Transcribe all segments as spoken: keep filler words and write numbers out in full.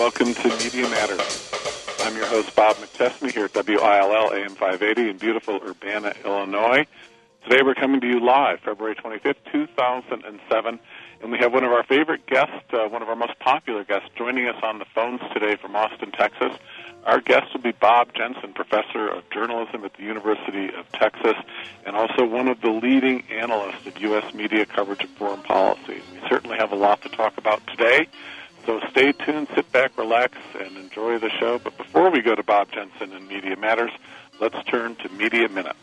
Welcome to Media Matters. I'm your host, Bob McChesney, here at W I L L A M five eighty in beautiful Urbana, Illinois. Today we're coming to you live, February twenty-fifth, two thousand seven, and we have one of our favorite guests, uh, one of our most popular guests, joining us on the phones today from Austin, Texas. Our guest will be Bob Jensen, professor of journalism at the University of Texas, and also one of the leading analysts of U S media coverage of foreign policy. We certainly have a lot to talk about today, so stay tuned, sit back, relax, and enjoy the show. But before we go to Bob Jensen and Media Matters, let's turn to Media Minutes.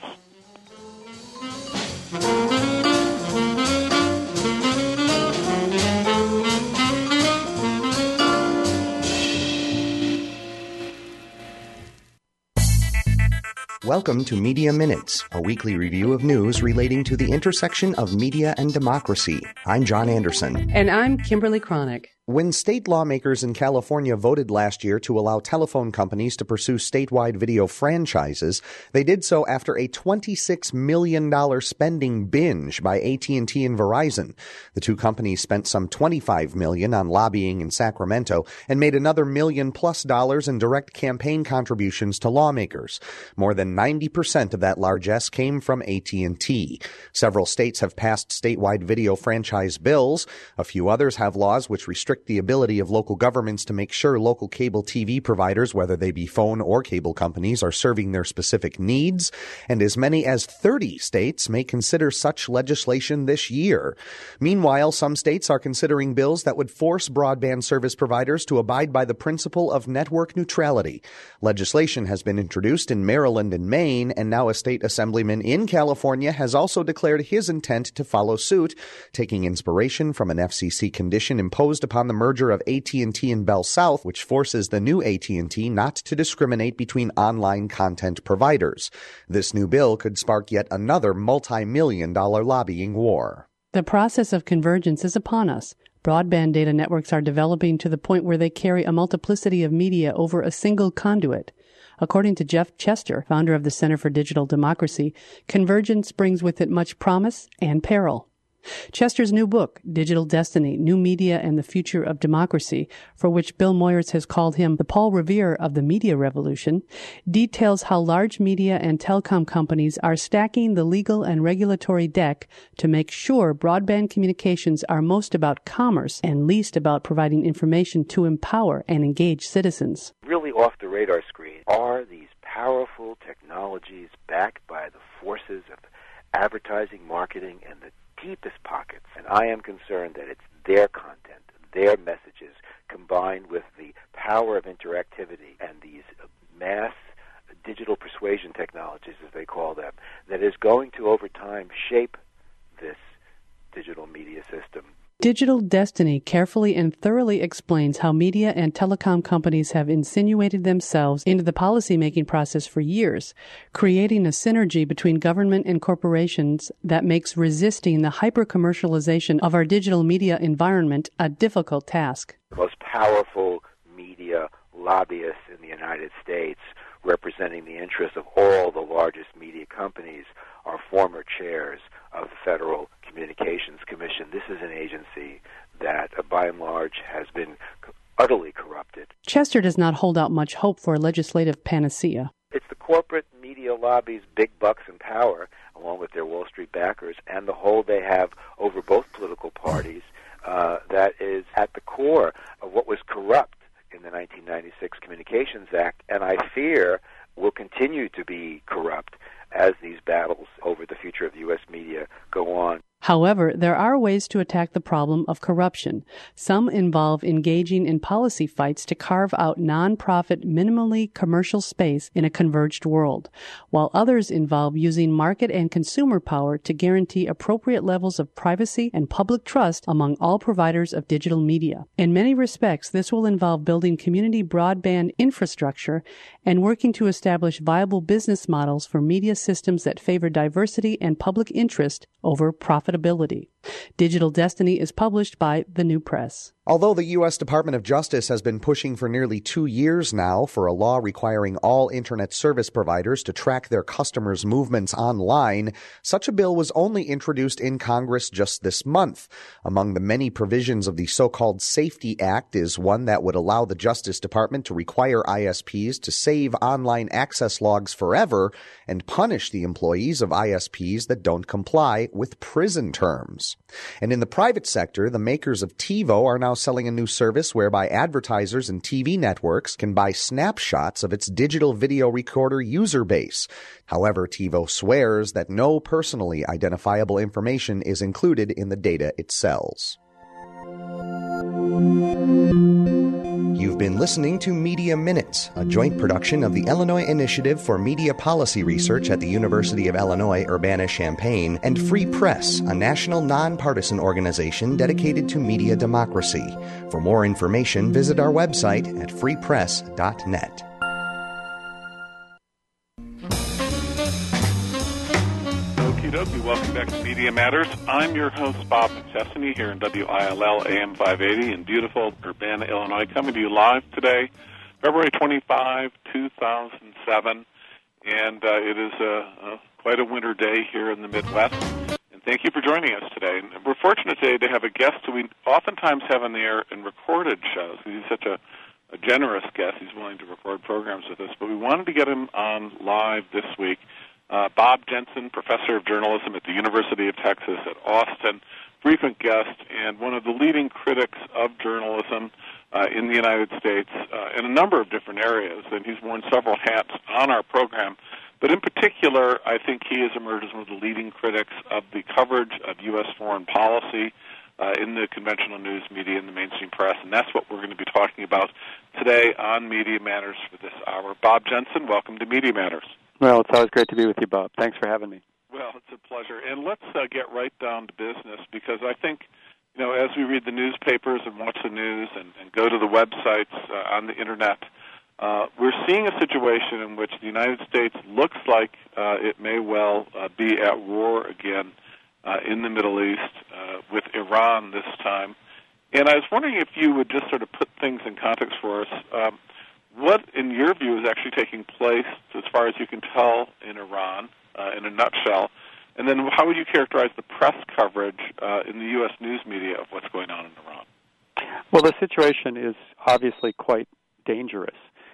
Welcome to Media Minutes, a weekly review of news relating to the intersection of media and democracy. I'm John Anderson. And I'm Kimberly Cronick. When state lawmakers in California voted last year to allow telephone companies to pursue statewide video franchises, they did so after a twenty-six million dollars spending binge by A T and T and Verizon. The two companies spent some twenty-five million dollars on lobbying in Sacramento and made another million plus dollars in direct campaign contributions to lawmakers. More than ninety percent of that largesse came from A T and T. Several states have passed statewide video franchise bills. A few others have laws which restrict the ability of local governments to make sure local cable T V providers, whether they be phone or cable companies, are serving their specific needs. And as many as thirty states may consider such legislation this year. Meanwhile, some states are considering bills that would force broadband service providers to abide by the principle of network neutrality. Legislation has been introduced in Maryland and Maine, and now a state assemblyman in California has also declared his intent to follow suit, taking inspiration from an F C C condition imposed upon the merger of A T and T and Bell South, which forces the new A T and T not to discriminate between online content providers. This new bill could spark yet another multi-million dollar lobbying war. The process of convergence is upon us. Broadband data networks are developing to the point where they carry a multiplicity of media over a single conduit. According to Jeff Chester, founder of the Center for Digital Democracy, convergence brings with it much promise and peril. Chester's new book, Digital Destiny, New Media and the Future of Democracy, for which Bill Moyers has called him the Paul Revere of the media revolution, details how large media and telecom companies are stacking the legal and regulatory deck to make sure broadband communications are most about commerce and least about providing information to empower and engage citizens. Really off the radar screen are these powerful technologies backed by the forces of advertising, marketing, and the deepest pockets, and I am concerned that it's their content, their messages, combined with the power of interactivity and these mass digital persuasion technologies, as they call them, that is going to, over time, shape this digital media system. Digital Destiny carefully and thoroughly explains how media and telecom companies have insinuated themselves into the policymaking process for years, creating a synergy between government and corporations that makes resisting the hyper-commercialization of our digital media environment a difficult task. The most powerful media lobbyists in the United States, representing the interests of all the largest media companies, are former chairs of the Federal Communications Commission. This is an agency that, uh, by and large, has been utterly corrupted. Chester does not hold out much hope for a legislative panacea. It's the corporate media lobby's big bucks and power, along with their Wall Street backers, and the hold they have over both political parties uh, that is at the core of what was corrupt in the nineteen ninety-six Communications Act, and I fear will continue to be corrupt as these battles over the future of U S media go on. However, there are ways to attack the problem of corruption. Some involve engaging in policy fights to carve out non-profit, minimally commercial space in a converged world, while others involve using market and consumer power to guarantee appropriate levels of privacy and public trust among all providers of digital media. In many respects, this will involve building community broadband infrastructure and working to establish viable business models for media systems that favor diversity and public interest over profitability. Digital Destiny is published by The New Press. Although the U S Department of Justice has been pushing for nearly two years now for a law requiring all Internet service providers to track their customers' movements online, such a bill was only introduced in Congress just this month. Among the many provisions of the so-called SAFETY Act is one that would allow the Justice Department to require I S Ps to save online access logs forever and punish the employees of I S Ps that don't comply with prison terms. And in the private sector, the makers of TiVo are now selling a new service whereby advertisers and T V networks can buy snapshots of its digital video recorder user base. However, TiVo swears that no personally identifiable information is included in the data it sells. You've been listening to Media Minutes, a joint production of the Illinois Initiative for Media Policy Research at the University of Illinois Urbana-Champaign and Free Press, a national nonpartisan organization dedicated to media democracy. For more information, visit our website at free press dot net. Okie dokie, welcome back to Media Matters. I'm your host, Bob McChesney, here in W I L L A M five eighty in beautiful Urbana, Illinois, coming to you live today, February twenty-fifth, two thousand seven, and uh, it is a, a, quite a winter day here in the Midwest, and thank you for joining us today. And we're fortunate today to have a guest who we oftentimes have on the air in recorded shows. He's such a, a generous guest. He's willing to record programs with us, but we wanted to get him on live this week. Uh, Bob Jensen, professor of journalism at the University of Texas at Austin, frequent guest and one of the leading critics of journalism uh, in the United States uh, in a number of different areas, and he's worn several hats on our program. But in particular, I think he has emerged as one of the leading critics of the coverage of U S foreign policy uh, in the conventional news media and the mainstream press, and that's what we're going to be talking about today on Media Matters for this hour. Bob Jensen, welcome to Media Matters. Well, it's always great to be with you, Bob. Thanks for having me. Well, it's a pleasure. And let's uh, get right down to business, because I think, you know, as we read the newspapers and watch the news and, and go to the websites uh, on the Internet, uh, we're seeing a situation in which the United States looks like uh, it may well uh, be at war again uh, in the Middle East uh, with Iran this time. And I was wondering if you would just sort of put things in context for us. Um, What, in your view, is actually taking place, as far as you can tell, in Iran, uh, in a nutshell? And then how would you characterize the press coverage uh, in the U S news media of what's going on in Iran? Well, the situation is obviously quite dangerous.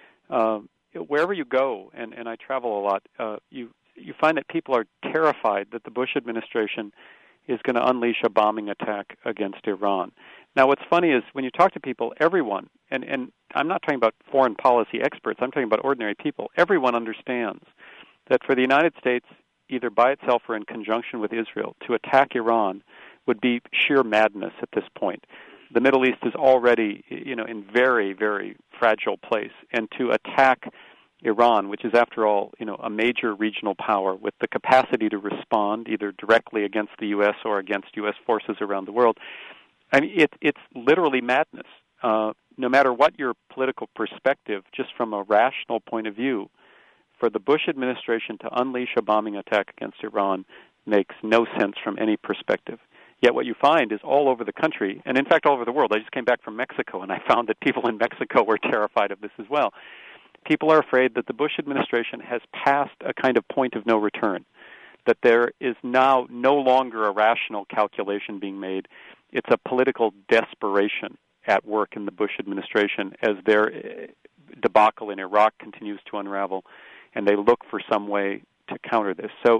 Um, wherever you go, and, and I travel a lot, uh, you you find that people are terrified that the Bush administration is going to unleash a bombing attack against Iran. Now, what's funny is when you talk to people, everyone, and, and I'm not talking about foreign policy experts, I'm talking about ordinary people, everyone understands that for the United States, either by itself or in conjunction with Israel, to attack Iran would be sheer madness at this point. The Middle East is already, you know, in very, very fragile place, and to attack Iran, which is, after all, you know, a major regional power with the capacity to respond either directly against the U S or against U S forces around the world, I mean, it, it's literally madness. Uh, no matter what your political perspective, just from a rational point of view, for the Bush administration to unleash a bombing attack against Iran makes no sense from any perspective. Yet what you find is all over the country, and in fact all over the world. I just came back from Mexico, and I found that people in Mexico were terrified of this as well. People are afraid that the Bush administration has passed a kind of point of no return, that there is now no longer a rational calculation being made. It's a political desperation at work in the Bush administration as their debacle in Iraq continues to unravel, and they look for some way to counter this. So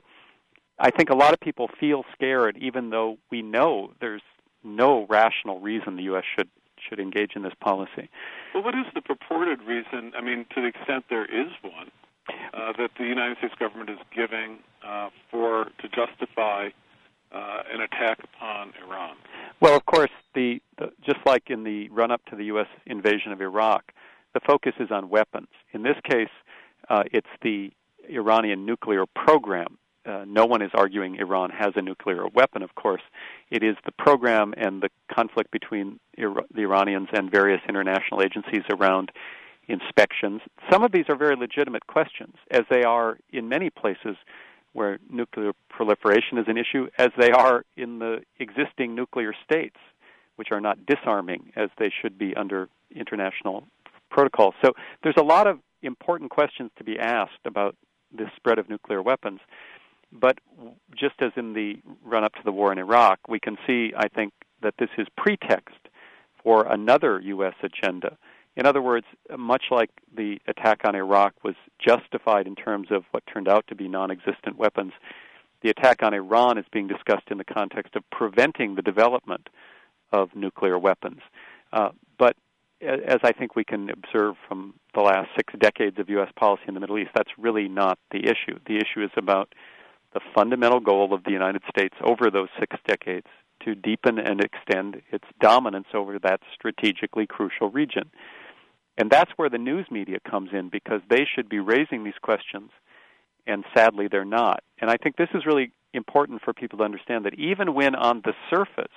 I think a lot of people feel scared, even though we know there's no rational reason the U S should should engage in this policy. Well, what is the purported reason, I mean, to the extent there is one, uh, that the United States government is giving uh, for to justify uh, an attack upon Iran? Well, of course, the, the just like in the run-up to the U S invasion of Iraq, the focus is on weapons. In this case, uh, it's the Iranian nuclear program. Uh, no one is arguing Iran has a nuclear weapon, of course. It is the program and the conflict between Ir- the Iranians and various international agencies around inspections. Some of these are very legitimate questions, as they are in many places where nuclear proliferation is an issue, as they are in the existing nuclear states, which are not disarming as they should be under international protocols. So there's a lot of important questions to be asked about the spread of nuclear weapons. But just as in the run-up to the war in Iraq, we can see, I think, that this is pretext for another U S agenda. In other words, much like the attack on Iraq was justified in terms of what turned out to be non-existent weapons, the attack on Iran is being discussed in the context of preventing the development of nuclear weapons. Uh, but as I think we can observe from the last six decades of U S policy in the Middle East, that's really not the issue. The issue is about the fundamental goal of the United States over those six decades to deepen and extend its dominance over that strategically crucial region. And that's where the news media comes in, because they should be raising these questions, and sadly they're not. And I think this is really important for people to understand, that even when on the surface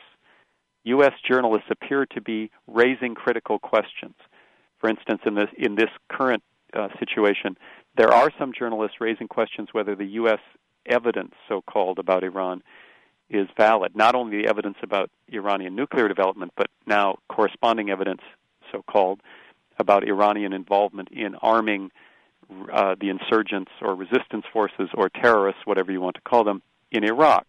U S journalists appear to be raising critical questions, for instance, in this, in this current uh, situation, there are some journalists raising questions whether the U S evidence, so-called, about Iran is valid. Not only the evidence about Iranian nuclear development, but now corresponding evidence, so-called, about Iranian involvement in arming uh, the insurgents or resistance forces or terrorists, whatever you want to call them, in Iraq.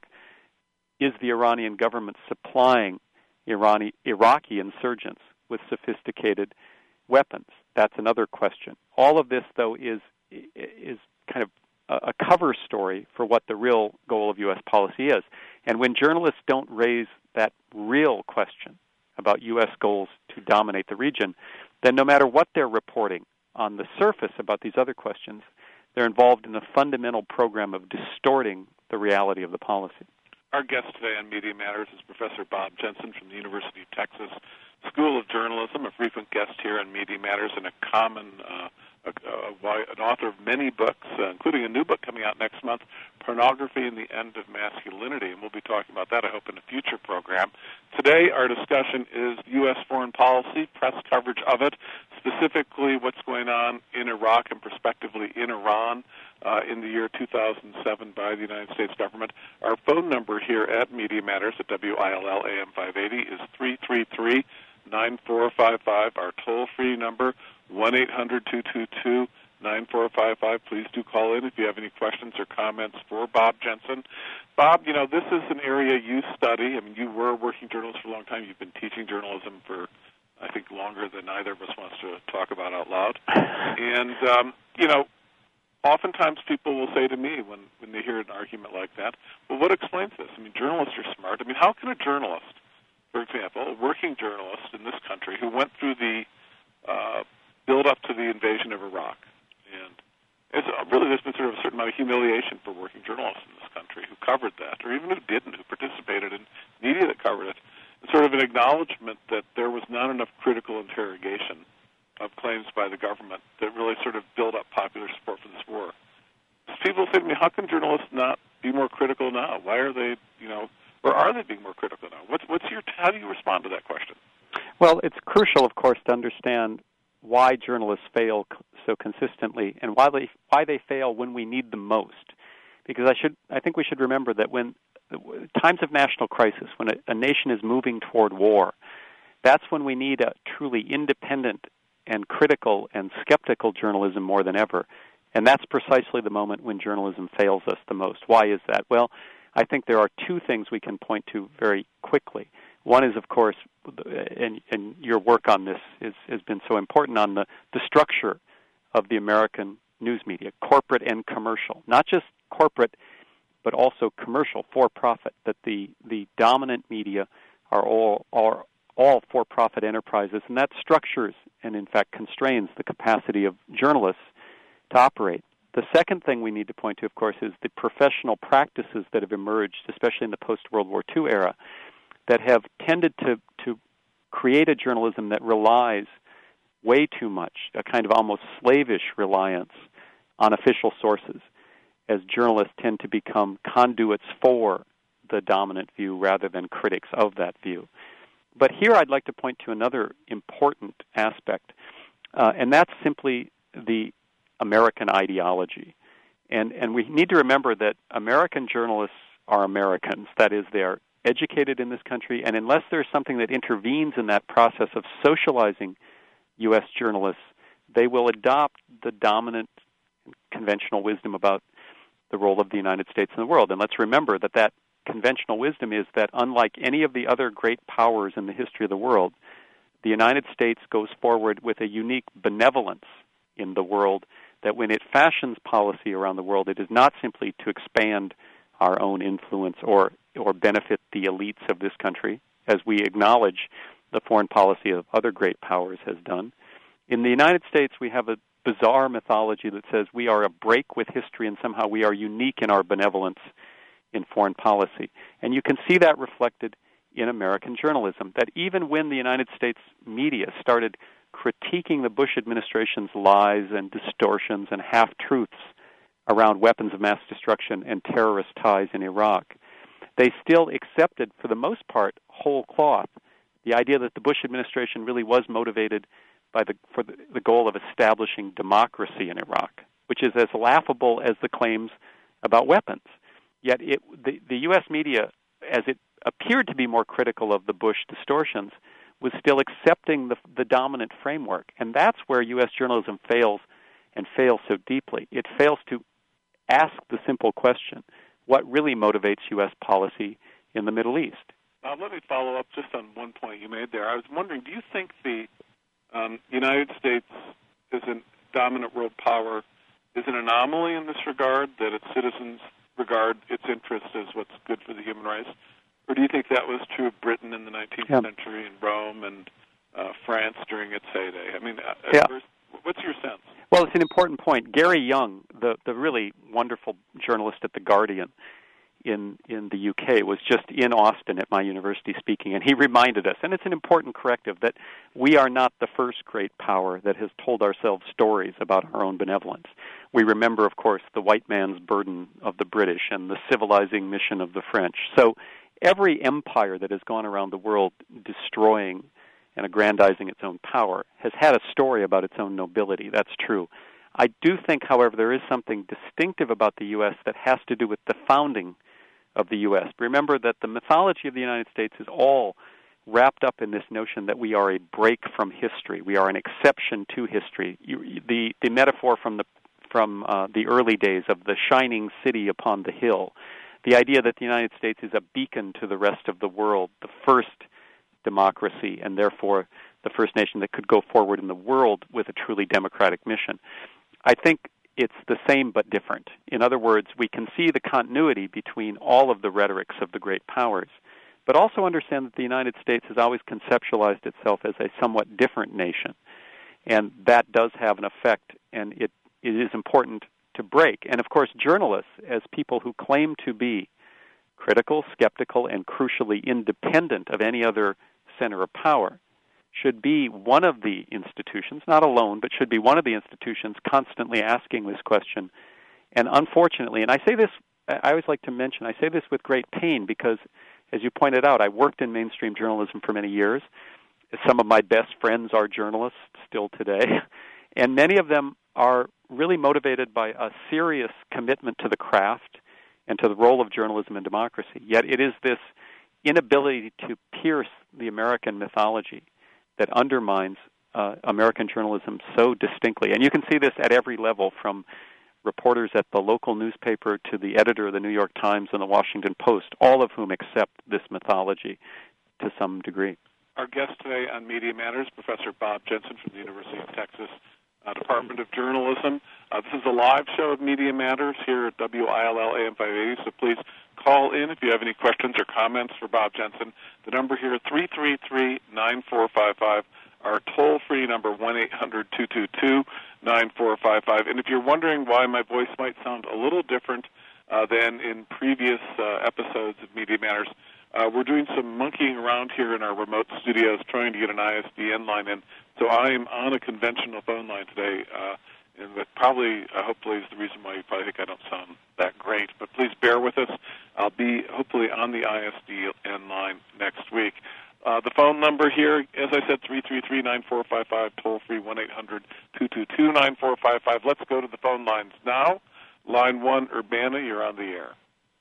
Is the Iranian government supplying Irani, Iraqi insurgents with sophisticated weapons? That's another question. All of this, though, is is kind of a cover story for what the real goal of U S policy is. And when journalists don't raise that real question about U S goals to dominate the region, then no matter what they're reporting on the surface about these other questions, they're involved in a fundamental program of distorting the reality of the policy. Our guest today on Media Matters is Professor Bob Jensen from the University of Texas School of Journalism, a frequent guest here on Media Matters, and a common uh, a, a, an author of many books, uh, including a new book coming out next month, Pornography and the End of Masculinity, and we'll be talking about that, I hope, in a future program. Today, our discussion is U S foreign policy, press coverage of it, specifically what's going on in Iraq and prospectively in Iran uh, in the year two thousand seven by the United States government. Our phone number here at Media Matters at W I L L A M five eighty is three three three, nine four five five. Our toll-free number, one eight hundred, two two two, nine four five five. Please do call in if you have any questions or comments for Bob Jensen. Bob, you know, this is an area you study. I mean, you were a working journalist for a long time. You've been teaching journalism for, I think, longer than either of us wants to talk about out loud. And, um, you know, oftentimes people will say to me when, when they hear an argument like that, well, what explains this? I mean, journalists are smart. I mean, how can a journalist, for example, a working journalist in this country who went through the uh, build up to the invasion of Iraq, and it's, uh, really there's been sort of a certain amount of humiliation for working journalists in this country who covered that, or even who didn't, who participated in media that covered it, it's sort of an acknowledgement that there was not enough critical interrogation of claims by the government that really sort of build up popular support for this war. People say to me, how can journalists not be more critical now? Why are they, you know, or are they being more critical now? What's, what's your, how do you respond to that question? Well, it's crucial, of course, to understand why journalists fail so consistently and why they why they fail when we need them most. Because I should I think we should remember that when times of national crisis, when a, a nation is moving toward war, that's when we need a truly independent and critical and skeptical journalism more than ever. And that's precisely the moment when journalism fails us the most. Why is that? Well, I think there are two things we can point to very quickly. One is, of course, and, and your work on this is, has been so important, on the, the structure of the American news media, corporate and commercial. Not just corporate, but also commercial, for-profit, that the, the dominant media are all, are all for-profit enterprises, and that structures and, in fact, constrains the capacity of journalists to operate. The second thing we need to point to, of course, is the professional practices that have emerged, especially in the post-World War Two era, that have tended to, to create a journalism that relies way too much, a kind of almost slavish reliance on official sources, as journalists tend to become conduits for the dominant view rather than critics of that view. But here I'd like to point to another important aspect, uh, and that's simply the American ideology. And, and we need to remember that American journalists are Americans. That is, they are educated in this country, and unless there's something that intervenes in that process of socializing U S journalists, they will adopt the dominant conventional wisdom about the role of the United States in the world. And let's remember that that conventional wisdom is that unlike any of the other great powers in the history of the world, the United States goes forward with a unique benevolence in the world, that when it fashions policy around the world, it is not simply to expand our own influence or or benefit the elites of this country, as we acknowledge the foreign policy of other great powers has done. In the United States, we have a bizarre mythology that says we are a break with history and somehow we are unique in our benevolence in foreign policy. And you can see that reflected in American journalism, that even when the United States media started critiquing the Bush administration's lies and distortions and half-truths around weapons of mass destruction and terrorist ties in Iraq, they still accepted, for the most part, whole cloth, the idea that the Bush administration really was motivated by the for the, the goal of establishing democracy in Iraq, which is as laughable as the claims about weapons. Yet it, the, the U S media, as it appeared to be more critical of the Bush distortions, was still accepting the, the dominant framework. And that's where U S journalism fails, and fails so deeply. It fails to ask the simple question, what really motivates U S policy in the Middle East? Uh, let me follow up just on one point you made there. I was wondering, do you think the um, United States is a dominant world power is an anomaly in this regard, that its citizens regard its interest as what's good for the human race? Or do you think that was true of Britain in the nineteenth yeah. century, and Rome and uh, France during its heyday? I mean, uh, yeah. what's your sense? Well, it's an important point. Gary Young, the, the really wonderful journalist at The Guardian in, in the U K, was just in Austin at my university speaking, and he reminded us, and it's an important corrective, that we are not the first great power that has told ourselves stories about our own benevolence. We remember, of course, the white man's burden of the British and the civilizing mission of the French. So every empire that has gone around the world destroying and aggrandizing its own power has had a story about its own nobility. That's true. I do think, however, there is something distinctive about the U S that has to do with the founding of the U S. Remember that the mythology of the United States is all wrapped up in this notion that we are a break from history. We are an exception to history. You, the, the metaphor from the from uh, the early days of the shining city upon the hill, the idea that the United States is a beacon to the rest of the world, the first democracy, and therefore the first nation that could go forward in the world with a truly democratic mission. I think it's the same but different. In other words, we can see the continuity between all of the rhetorics of the great powers, but also understand that the United States has always conceptualized itself as a somewhat different nation, and that does have an effect, and it, it is important to break. And of course, journalists, as people who claim to be critical, skeptical, and crucially independent of any other center of power, should be one of the institutions, not alone, but should be one of the institutions constantly asking this question. And unfortunately, and I say this, I always like to mention, I say this with great pain because, as you pointed out, I worked in mainstream journalism for many years. Some of my best friends are journalists still today, and many of them are really motivated by a serious commitment to the craft and to the role of journalism in democracy. Yet it is this inability to pierce the American mythology that undermines uh, American journalism so distinctly. And you can see this at every level, from reporters at the local newspaper to the editor of the New York Times and the Washington Post, all of whom accept this mythology to some degree. Our guest today on Media Matters, Professor Bob Jensen from the University of Texas uh, Department of Journalism. Uh, this is a live show of Media Matters here at W I L L A M five eighty, so please call in if you have any questions or comments for Bob Jensen. The number here is three three three, nine four five five. Our toll-free number, one eight hundred, two two two, nine four five five. And if you're wondering why my voice might sound a little different uh, than in previous uh, episodes of Media Matters, uh, we're doing some monkeying around here in our remote studios trying to get an I S D N line in. So I am on a conventional phone line today, uh, and that probably, uh, hopefully, is the reason why you probably think I don't sound that great. But please bear with us. I'll be, hopefully, on the I S D N line next week. Uh, the phone number here, as I said, three three three, nine four five five, toll-free one eight hundred, two two two, nine four five five. Let's go to the phone lines now. Line one, Urbana, you're on the air.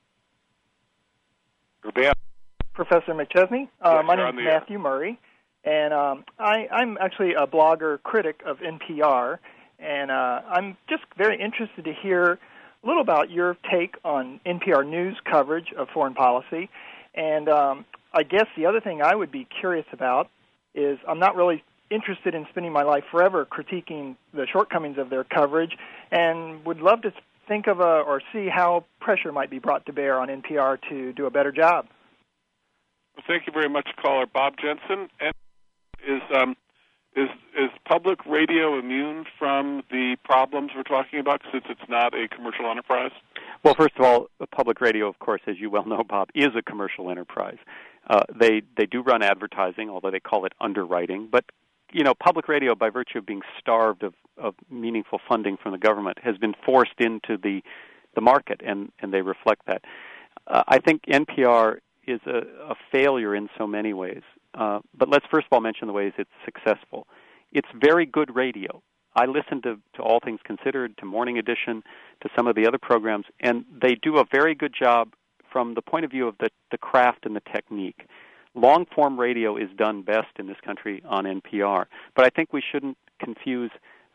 Urbana. Professor McChesney. Uh, yes, my name is Matthew air. Murray, and um, I, I'm actually a blogger critic of N P R, and uh, I'm just very interested to hear a little about your take on N P R News coverage of foreign policy. And um, I guess the other thing I would be curious about is I'm not really interested in spending my life forever critiquing the shortcomings of their coverage, and would love to think of a, or see how pressure might be brought to bear on N P R to do a better job. Well, thank you very much, caller Bob Jensen. And is um, is is public radio immune from the problems we're talking about since it's not a commercial enterprise? Well, first of all, public radio, of course, as you well know, Bob, is a commercial enterprise. Uh, they they do run advertising, although they call it underwriting. But you know, public radio, by virtue of being starved of, of meaningful funding from the government, has been forced into the the market, and, and they reflect that. Uh, I think N P R is a, a failure in so many ways. Uh, but let's first of all mention the ways it's successful. It's very good radio. I listen to, to All Things Considered, to Morning Edition, to some of the other programs, and they do a very good job from the point of view of the, the craft and the technique. Long-form radio is done best in this country on N P R, but I think we shouldn't confuse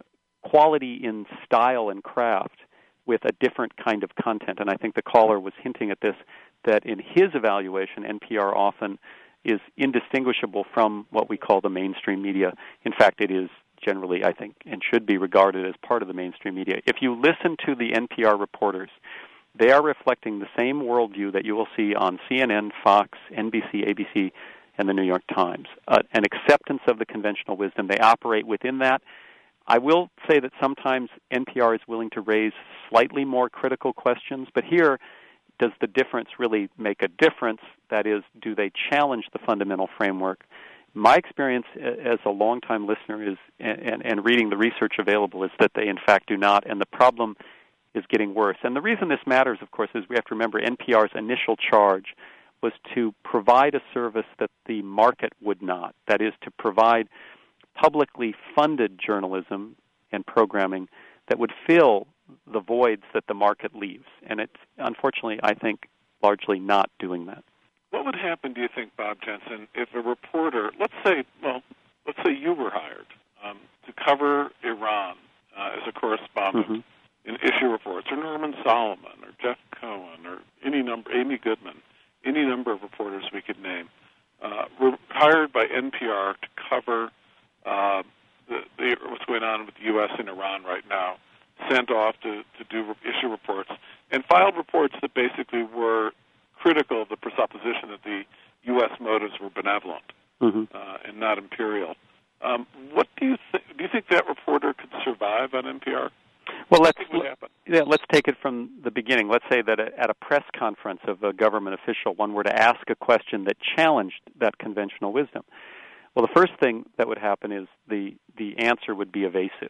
quality in style and craft with a different kind of content, and I think the caller was hinting at this, that in his evaluation, N P R often is indistinguishable from what we call the mainstream media. In fact, it is generally, I think, and should be regarded as part of the mainstream media. If you listen to the N P R reporters, they are reflecting the same worldview that you will see on C N N, Fox, N B C, A B C, and the New York Times. Uh, an acceptance of the conventional wisdom. They operate within that. I will say that sometimes N P R is willing to raise slightly more critical questions, but here, does the difference really make a difference? That is, do they challenge the fundamental framework? My experience as a longtime listener is, and, and reading the research available, is that they in fact do not, and the problem is getting worse. And the reason this matters, of course, is we have to remember N P R's initial charge was to provide a service that the market would not. That is, to provide publicly funded journalism and programming that would fill the voids that the market leaves. And it's, unfortunately, I think, largely not doing that. What would happen, do you think, Bob Jensen, if a reporter, let's say, well, let's say you were hired um, to cover Iran uh, as a correspondent mm-hmm. in issue reports, or Norman Solomon, or Jeff Cohen, or any number, Amy Goodman, any number of reporters we could name, uh, were hired by N P R to cover uh, the, the, what's going on with the U S and Iran right now, sent off to, to do issue reports, and filed reports that basically were critical of the presupposition that the U S motives were benevolent mm-hmm. uh, and not imperial. Um, what do you think? Do you think that reporter could survive on N P R? Well, let's yeah, let's take it from the beginning. Let's say that at a press conference of a government official, one were to ask a question that challenged that conventional wisdom. Well, the first thing that would happen is the the answer would be evasive.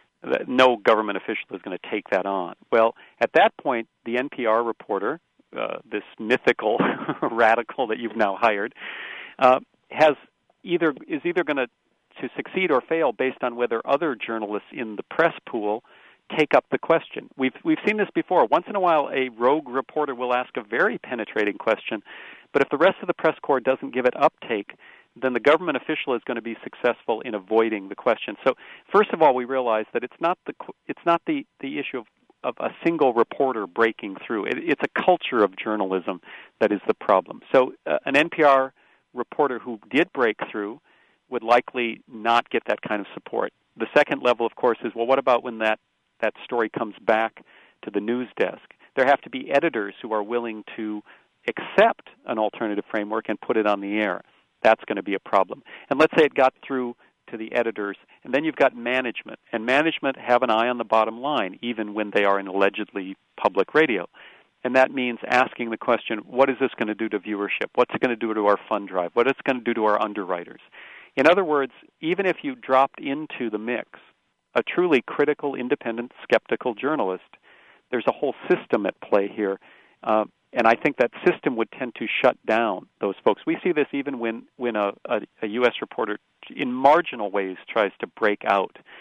No government official is going to take that on. Well, at that point, the N P R reporter, uh, this mythical radical that you've now hired, uh, has either is either going to to succeed or fail based on whether other journalists in the press pool take up the question. We've we've seen this before. Once in a while, a rogue reporter will ask a very penetrating question, but if the rest of the press corps doesn't give it uptake, then the government official is going to be successful in avoiding the question. So, first of all, we realize that it's not the it's not the, the issue of, of a single reporter breaking through. It, it's a culture of journalism that is the problem. So, uh, an N P R reporter who did break through would likely not get that kind of support. The second level, of course, is, well, what about when that, that story comes back to the news desk? There have to be editors who are willing to accept an alternative framework and put it on the air. That's going to be a problem. And let's say it got through to the editors, and then you've got management. And management have an eye on the bottom line, even when they are in allegedly public radio. And that means asking the question, what is this going to do to viewership? What's it going to do to our fund drive? What is it going to do to our underwriters? In other words, even if you dropped into the mix a truly critical, independent, skeptical journalist, there's a whole system at play here. Uh, And I think that system would tend to shut down those folks. We see this even when, when a, a, a U S reporter in marginal ways tries to break out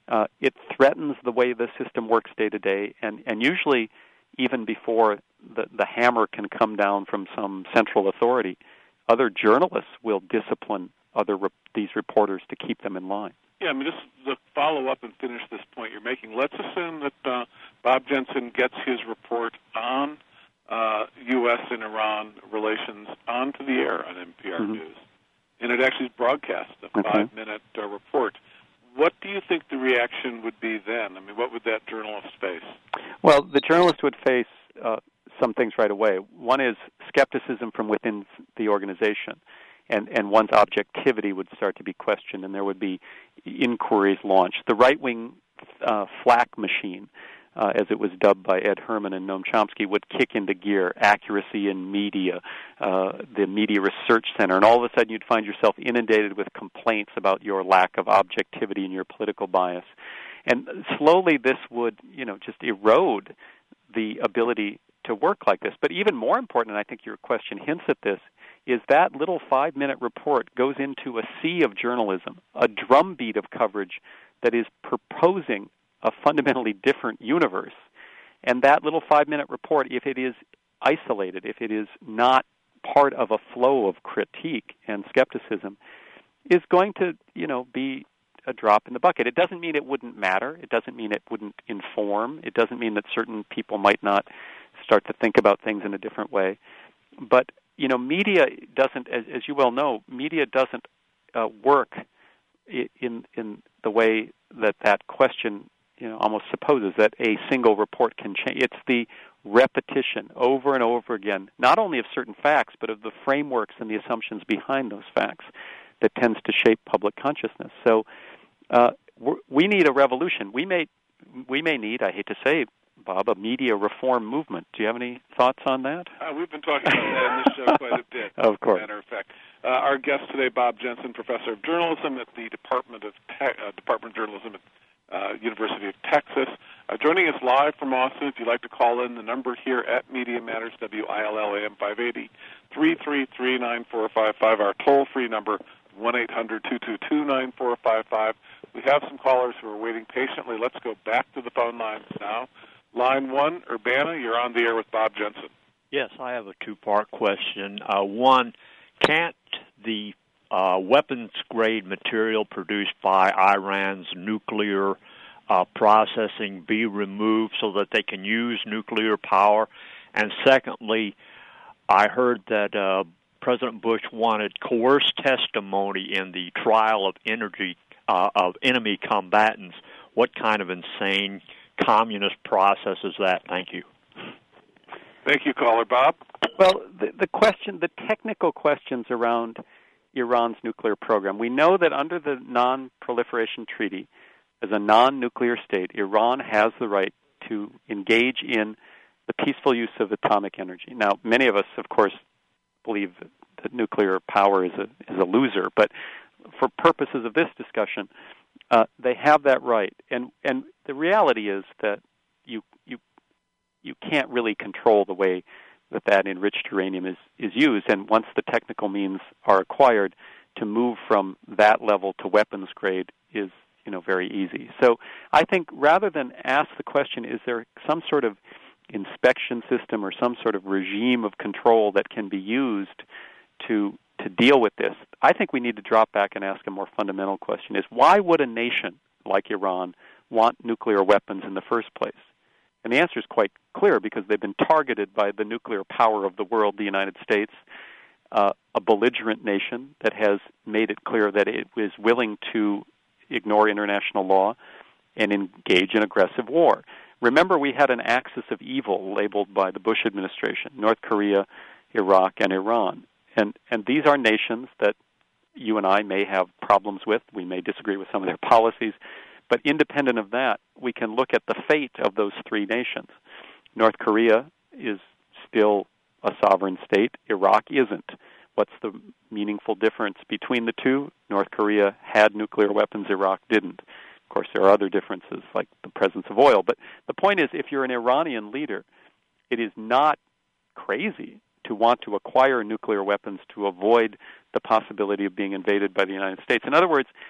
Uh, it threatens the way the system works day to day, and and usually even before the the hammer can come down from some central authority, other journalists will discipline other re- these reporters to keep them in line. Yeah, I mean, just to follow up and finish this point you're making, let's assume that uh, Bob Jensen gets his report on uh, U S and Iran relations onto the air on N P R mm-hmm. News, and it actually broadcasts a okay. five-minute uh, report. What do you think the reaction would be then? I mean, what would that journalist face? Well, the journalist would face uh, some things right away. One is skepticism from within the organization. And, and one's objectivity would start to be questioned, and there would be inquiries launched. The right-wing uh, flak machine, uh, as it was dubbed by Ed Herman and Noam Chomsky, would kick into gear. Accuracy in media, uh, the Media Research Center, and all of a sudden you'd find yourself inundated with complaints about your lack of objectivity and your political bias. And slowly this would, you know, just erode the ability to work like this. But even more important, and I think your question hints at this, is that little five-minute report goes into a sea of journalism, a drumbeat of coverage that is proposing a fundamentally different universe. And that little five-minute report, if it is isolated, if it is not part of a flow of critique and skepticism, is going to, you know, be a drop in the bucket. It doesn't mean it wouldn't matter. It doesn't mean it wouldn't inform. It doesn't mean that certain people might not start to think about things in a different way. But you know, media doesn't, as, as you well know, media doesn't uh, work in in the way that that question, you know, almost supposes that a single report can change. It's the repetition over and over again, not only of certain facts, but of the frameworks and the assumptions behind those facts that tends to shape public consciousness. So uh, we need a revolution. We may we may need, I hate to say, Bob, a media reform movement. Do you have any thoughts on that? Uh, we've been talking about that in this show quite a bit. Of course. As a matter of fact. Uh, our guest today, Bob Jensen, professor of journalism at the Department of Te- uh, Department of Journalism at uh, University of Texas. Uh, joining us live from Austin, if you'd like to call in, the number here at Media Matters, W I L L A M five eighty, three three three, nine four five five, our toll-free number, one eight hundred, two two two, nine four five five. We have some callers who are waiting patiently. Let's go back to the phone lines now. Line one, Urbana, you're on the air with Bob Jensen. Yes, I have a two-part question. Uh, one, can't the uh, weapons-grade material produced by Iran's nuclear uh, processing be removed so that they can use nuclear power? And secondly, I heard that uh, President Bush wanted coerced testimony in the trial of energy uh, of enemy combatants. What kind of insane communist process is that? Thank you. Thank you, caller. Bob? Well, the, the question, the technical questions around Iran's nuclear program. We know that under the Non-Proliferation Treaty, as a non-nuclear state, Iran has the right to engage in the peaceful use of atomic energy. Now, many of us, of course, believe that, that nuclear power is a is a loser, but for purposes of this discussion, uh, they have that right. And and the reality is that you you you can't really control the way that that enriched uranium is, is used. And once the technical means are acquired, to move from that level to weapons grade is, you know, very easy. So I think rather than ask the question, is there some sort of inspection system or some sort of regime of control that can be used to to deal with this, I think we need to drop back and ask a more fundamental question, is why would a nation like Iran want nuclear weapons in the first place? And the answer is quite clear, because they've been targeted by the nuclear power of the world, the United States, uh, a belligerent nation that has made it clear that it is willing to ignore international law and engage in aggressive war. Remember, we had an axis of evil labeled by the Bush administration, North Korea, Iraq, and Iran. And and these are nations that you and I may have problems with. We may disagree with some of their policies. But independent of that, we can look at the fate of those three nations. North Korea is still a sovereign state. Iraq isn't. What's the meaningful difference between the two? North Korea had nuclear weapons. Iraq didn't. Of course, there are other differences, like the presence of oil. But the point is, if you're an Iranian leader, it is not crazy to want to acquire nuclear weapons to avoid the possibility of being invaded by the United States. In other words,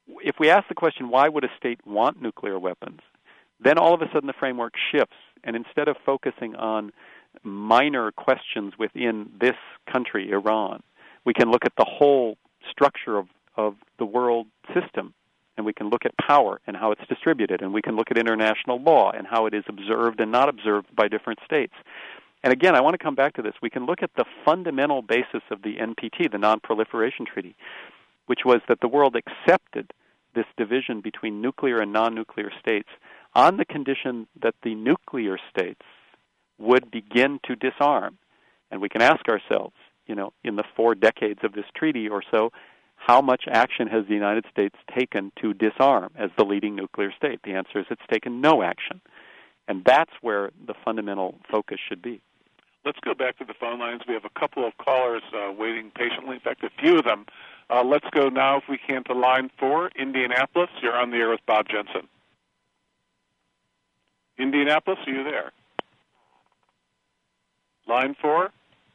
if we ask the question, why would a state want nuclear weapons, then all of a sudden the framework shifts, and instead of focusing on minor questions within this country, Iran, we can look at the whole structure of, of the world system, and we can look at power and how it's distributed, and we can look at international law and how it is observed and not observed by different states. And again, I want to come back to this. We can look at the fundamental basis of the N P T, the Non-Proliferation Treaty, which was that the world accepted this division between nuclear and non-nuclear states on the condition that the nuclear states would begin to disarm. And we can ask ourselves, you know, in the four decades of this treaty or so, how much action has the United States taken to disarm as the leading nuclear state? The answer is it's taken no action. And that's where the fundamental focus should be. Let's go back to the phone lines. We have a couple of callers uh, waiting patiently. In fact, a few of them. Uh, let's go now, if we can, to line four, Indianapolis. You're on the air with Bob Jensen. Indianapolis, are you there? Line four?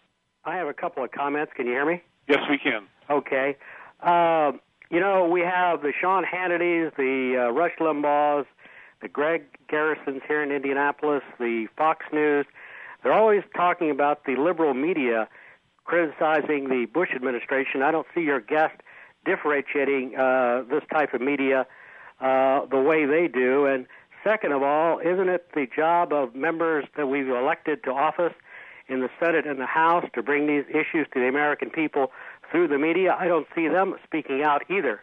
I have a couple of comments. Can you hear me? Yes, we can. Okay. Uh, you know, we have the Sean Hannitys, the uh, Rush Limbaughs, the Greg Garrisons here in Indianapolis, the Fox News. They're always talking about the liberal media criticizing the Bush administration. I don't see your guest differentiating uh, this type of media uh, the way they do. And second of all, isn't it the job of members that we've elected to office in the Senate and the House to bring these issues to the American people through the media? I don't see them speaking out either.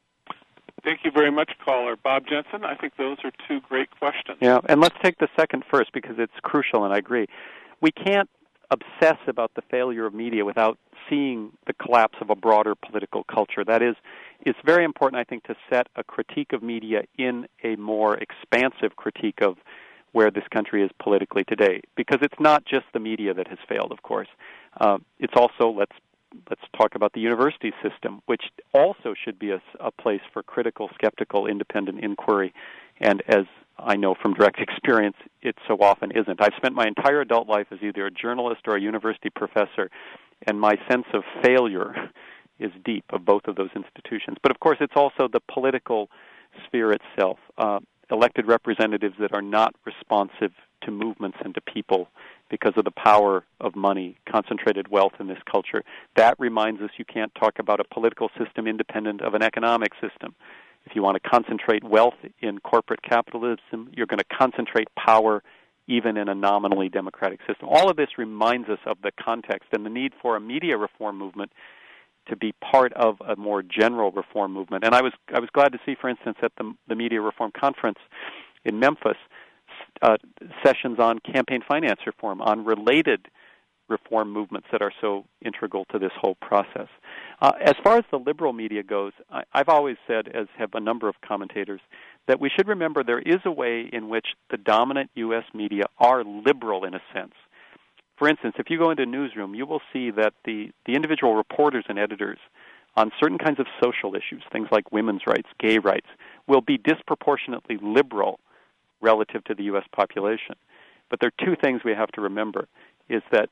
Thank you very much, caller. Bob Jensen, I think those are two great questions. Yeah, and let's take the second first because it's crucial, and I agree. We can't obsess about the failure of media without seeing the collapse of a broader political culture. That is, it's very important, I think, to set a critique of media in a more expansive critique of where this country is politically today, because it's not just the media that has failed, of course. Uh, it's also, let's let's talk about the university system, which also should be a, a place for critical, skeptical, independent inquiry. And as I know from direct experience, it so often isn't. I've spent my entire adult life as either a journalist or a university professor, and my sense of failure is deep of both of those institutions. But of course, it's also the political sphere itself. Uh, elected representatives that are not responsive to movements and to people because of the power of money, concentrated wealth in this culture. That reminds us you can't talk about a political system independent of an economic system. If you want to concentrate wealth in corporate capitalism, you're going to concentrate power even in a nominally democratic system. All of this reminds us of the context and the need for a media reform movement to be part of a more general reform movement. And I was I was glad to see, for instance, at the, the Media Reform Conference in Memphis, uh, sessions on campaign finance reform, on related reform movements that are so integral to this whole process. Uh, as far as the liberal media goes, I, I've always said, as have a number of commentators, that we should remember there is a way in which the dominant U S media are liberal in a sense. For instance, if you go into a newsroom, you will see that the, the individual reporters and editors on certain kinds of social issues, things like women's rights, gay rights, will be disproportionately liberal relative to the U S population. But there are two things we have to remember, is that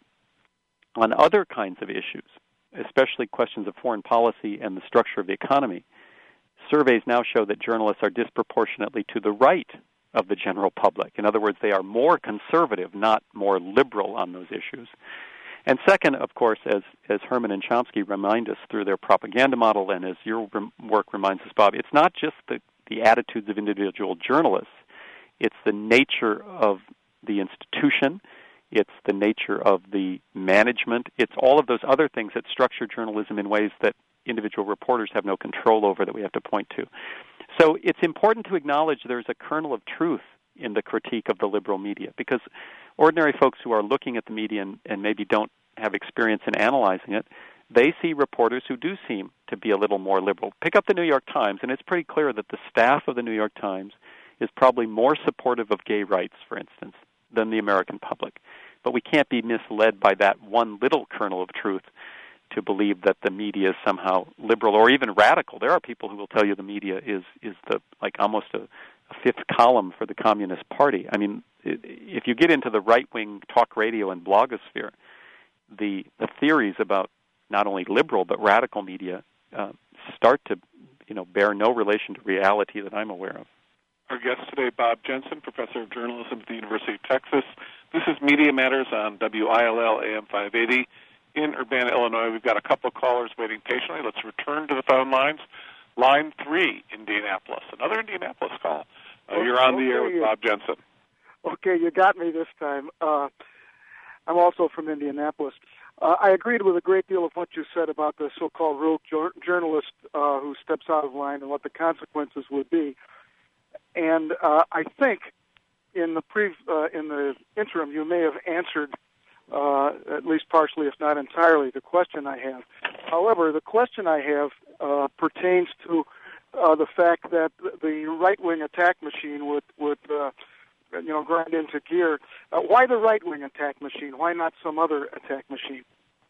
on other kinds of issues, especially questions of foreign policy and the structure of the economy, surveys now show that journalists are disproportionately to the right of the general public. In other words, they are more conservative, not more liberal on those issues. And second, of course, as, as Herman and Chomsky remind us through their propaganda model, and as your work reminds us, Bob, it's not just the, the attitudes of individual journalists, it's the nature of the institution, it's the nature of the management, it's all of those other things that structure journalism in ways that individual reporters have no control over that we have to point to. So it's important to acknowledge there's a kernel of truth in the critique of the liberal media, because ordinary folks who are looking at the media and, and maybe don't have experience in analyzing it, they see reporters who do seem to be a little more liberal. Pick up the New York Times, and it's pretty clear that the staff of the New York Times is probably more supportive of gay rights, for instance, than the American public. But we can't be misled by that one little kernel of truth to believe that the media is somehow liberal or even radical. There are people who will tell you the media is is the like almost a, a fifth column for the Communist Party. I mean, if you get into the right-wing talk radio and blogosphere, the the theories about not only liberal but radical media uh, start to you know, bear no relation to reality that I'm aware of. Our guest today, Bob Jensen, professor of journalism at the University of Texas. This is Media Matters on W I L L A M five eighty in Urbana, Illinois. We've got a couple of callers waiting patiently. Let's return to the phone lines. Line three, Indianapolis. Another Indianapolis call. Uh, you're on the air with Bob Jensen. Okay, you got me this time. Uh, I'm also from Indianapolis. Uh, I agreed with a great deal of what you said about the so-called rogue jor- journalist uh, who steps out of line and what the consequences would be. And uh, I think in the pre- uh, in the interim, you may have answered, uh, at least partially, if not entirely, the question I have. However, the question I have uh, pertains to uh, the fact that the right-wing attack machine would would uh, you know grind into gear. Uh, why the right-wing attack machine? Why not some other attack machine?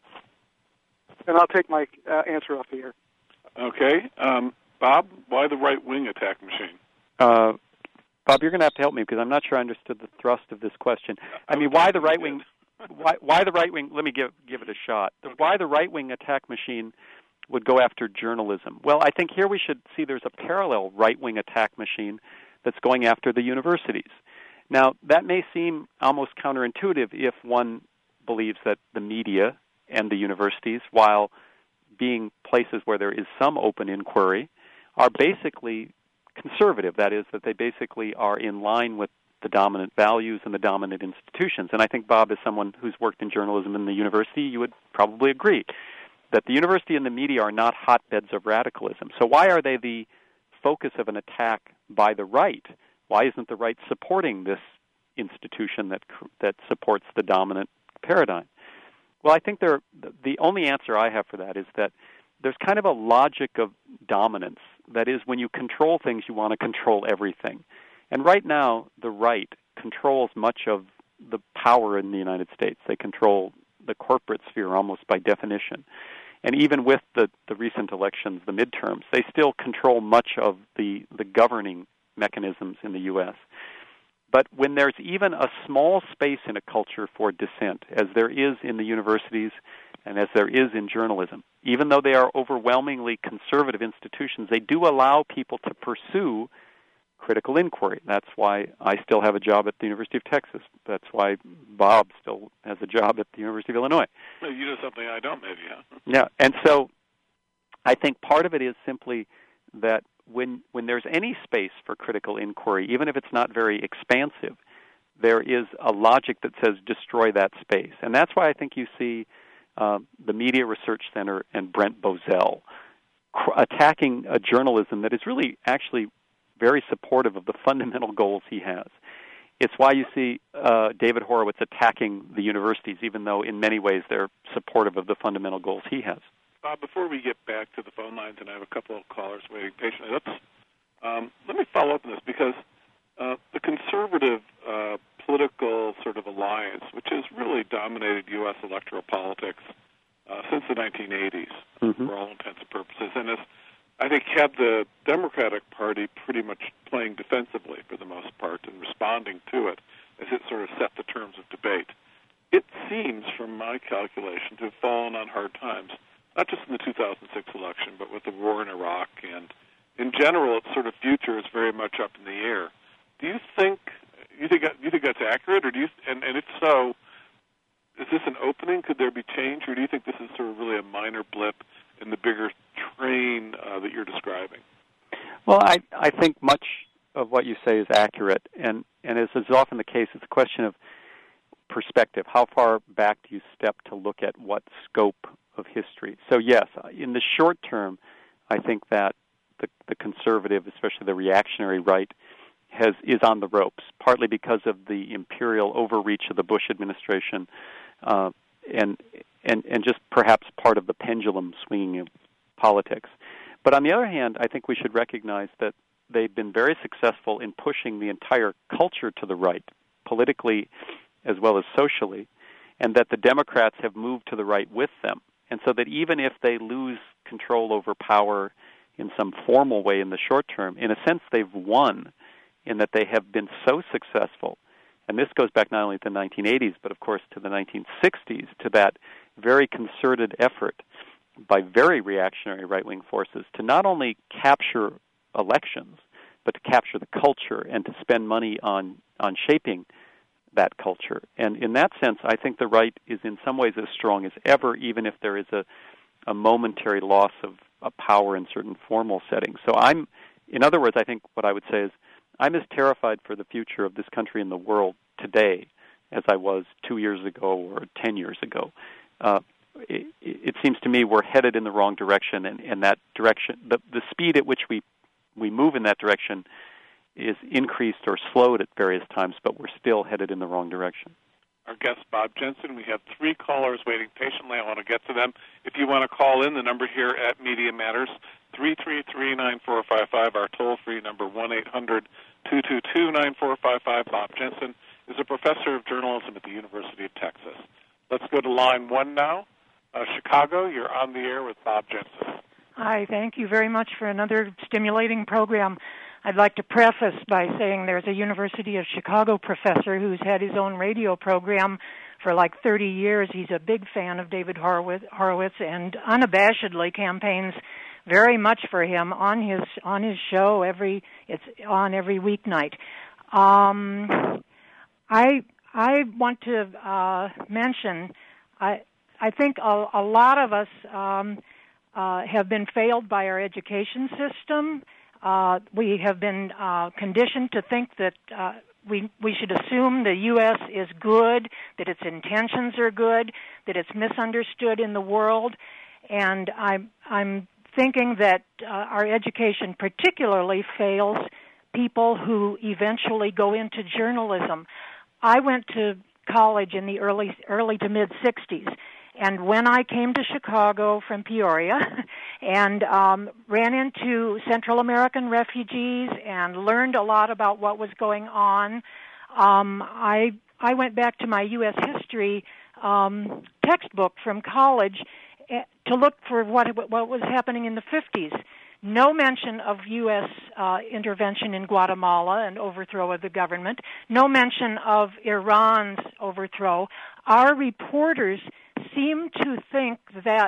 And I'll take my uh, answer off the air. Okay, um, Bob, why the right-wing attack machine? Uh, Bob, you're going to have to help me because I'm not sure I understood the thrust of this question. I mean, why the right wing? Why, why the right wing? Let me give give it a shot. Okay. Why the right wing attack machine would go after journalism? Well, I think here we should see there's a parallel right wing attack machine that's going after the universities. Now, that may seem almost counterintuitive if one believes that the media and the universities, while being places where there is some open inquiry, are basically conservative. That is, that they basically are in line with the dominant values and the dominant institutions. And I think, Bob, as someone who's worked in journalism in the university, you would probably agree that the university and the media are not hotbeds of radicalism. So why are they the focus of an attack by the right? Why isn't the right supporting this institution that that supports the dominant paradigm? Well, I think there, the only answer I have for that is that there's kind of a logic of dominance. That is, when you control things, you want to control everything. And right now, the right controls much of the power in the United States. They control the corporate sphere almost by definition. And even with the, the recent elections, the midterms, they still control much of the, the governing mechanisms in the U S. But when there's even a small space in a culture for dissent, as there is in the universities and as there is in journalism, even though they are overwhelmingly conservative institutions, they do allow people to pursue critical inquiry. That's why I still have a job at the University of Texas. That's why Bob still has a job at the University of Illinois. Well, you do something I don't, maybe, huh? Yeah, and so I think part of it is simply that when when there's any space for critical inquiry, even if it's not very expansive, there is a logic that says destroy that space. And that's why I think you see uh, the Media Research Center and Brent Bozell cr- attacking a journalism that is really actually very supportive of the fundamental goals he has. It's why you see uh, David Horowitz attacking the universities, even though in many ways they're supportive of the fundamental goals he has. Bob, before we get back to the phone lines, and I have a couple of callers waiting patiently, let's, um, let me follow up on this, because uh, the conservative uh, political sort of alliance, which has really dominated U S electoral politics uh, since the nineteen eighties, mm-hmm. for all intents and purposes, and has, I think, had the Democratic Party pretty much playing defensively for the most part and responding to it as it sort of set the terms of debate. It seems, from my calculation, to have fallen on hard times, not just in the two thousand six election, but with the war in Iraq, and in general, its sort of future is very much up in the air. Do you think you think you think that's accurate, or do you? And, and if so, is this an opening? Could there be change, or do you think this is sort of really a minor blip in the bigger train uh, that you're describing? Well, I I think much of what you say is accurate, and and as is often the case, it's a question of perspective. How far back do you step to look at what scope of history? So yes, in the short term, I think that the, the conservative, especially the reactionary right, has is on the ropes, partly because of the imperial overreach of the Bush administration, uh, and and and just perhaps part of the pendulum swinging of politics. But on the other hand, I think we should recognize that they've been very successful in pushing the entire culture to the right, politically as well as socially, and that the Democrats have moved to the right with them. And so that even if they lose control over power in some formal way in the short term, in a sense they've won, in that they have been so successful. And this goes back not only to the nineteen eighties, but of course to the nineteen sixties, to that very concerted effort by very reactionary right-wing forces to not only capture elections, but to capture the culture and to spend money on, on shaping that culture. And in that sense, I think the right is in some ways as strong as ever, even if there is a, a momentary loss of, of power in certain formal settings. So I'm, in other words, I think what I would say is I'm as terrified for the future of this country and the world today as I was two years ago or ten years ago. Uh, it, it seems to me we're headed in the wrong direction, and, and that direction, the, the speed at which we, we move in that direction is increased or slowed at various times, but we're still headed in the wrong direction. Our guest, Bob Jensen. We have three callers waiting patiently. I want to get to them. If you want to call in, the number here at Media Matters, three three three, nine four five five. Our toll-free number, one eight hundred, two two two, nine four five five. Bob Jensen is a professor of journalism at the University of Texas. Let's go to line one now. Uh, Chicago, you're on the air with Bob Jensen. Hi, thank you very much for another stimulating program. I'd like to preface by saying there's a University of Chicago professor who's had his own radio program for like thirty years. He's a big fan of David Horowitz, Horowitz and unabashedly campaigns very much for him on his on his show. Every it's on every weeknight. Um, I I want to uh, mention I I think a, a lot of us um, uh, have been failed by our education system. Uh, we have been uh, conditioned to think that uh, we we should assume the U S is good, that its intentions are good, that it's misunderstood in the world, and I'm I'm thinking that uh, our education particularly fails people who eventually go into journalism. I went to college in the early early to mid sixties. And when I came to Chicago from Peoria and um, ran into Central American refugees and learned a lot about what was going on, um, I I went back to my U S history um, textbook from college to look for what what was happening in the fifties. No mention of U S uh, intervention in Guatemala and overthrow of the government. No mention of Iran's overthrow. Our reporters seem to think that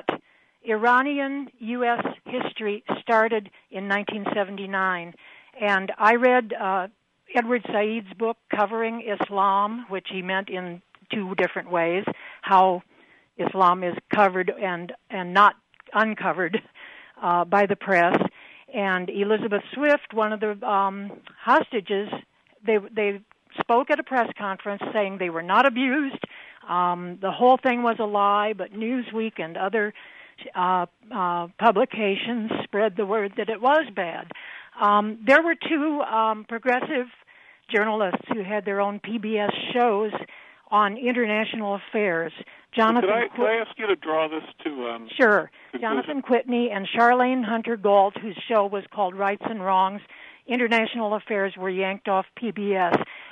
Iranian U S history started in nineteen seventy-nine. And I read uh, Edward Said's book covering Islam, which he meant in two different ways, how Islam is covered and, and not uncovered uh, by the press. And Elizabeth Swift, one of the um, hostages, they they spoke at a press conference saying they were not abused. Um, the whole thing was a lie, but Newsweek and other uh, uh, publications spread the word that it was bad. Um, there were two um, progressive journalists who had their own P B S shows on international affairs. Jonathan, could I, could I ask you to draw this to... Um, sure. Jonathan Whitney and Charlene Hunter-Gault, whose show was called Rights and Wrongs, International Affairs, were yanked off P B S.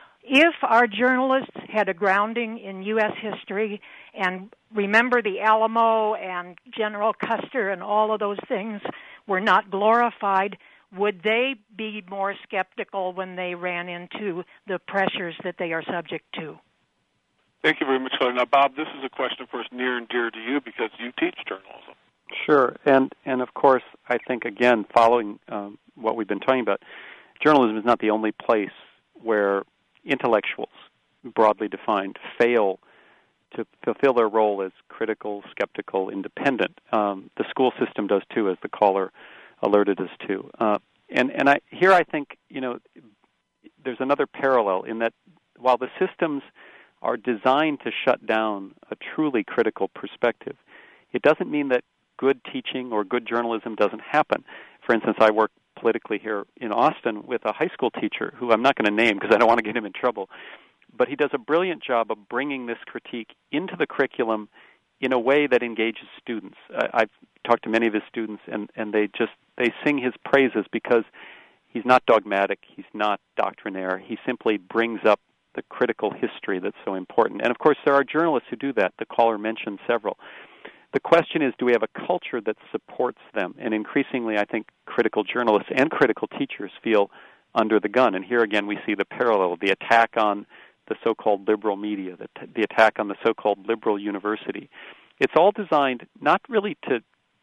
If our journalists had a grounding in U S history and remember the Alamo and General Custer and all of those things were not glorified, would they be more skeptical when they ran into the pressures that they are subject to? Thank you very much, Claire. Now, Bob, this is a question, of course, near and dear to you because you teach journalism. Sure, and and of course, I think, again, following um, what we've been talking about, journalism is not the only place where intellectuals, broadly defined, fail to fulfill their role as critical, skeptical, independent. Um, the school system does too, as the caller alerted us to. Uh, and and I, here I think, you know, there's another parallel in that while the systems are designed to shut down a truly critical perspective, it doesn't mean that good teaching or good journalism doesn't happen. For instance, I work politically here in Austin with a high school teacher who I'm not going to name because I don't want to get him in trouble, but he does a brilliant job of bringing this critique into the curriculum in a way that engages students. Uh, I've talked to many of his students, and, and they just they sing his praises because he's not dogmatic, he's not doctrinaire, he simply brings up the critical history that's so important. And of course, there are journalists who do that. The caller mentioned several. The question is, do we have a culture that supports them? And increasingly, I think critical journalists and critical teachers feel under the gun. And here again, we see the parallel, the attack on the so-called liberal media, the, t- the attack on the so-called liberal university. It's all designed not really to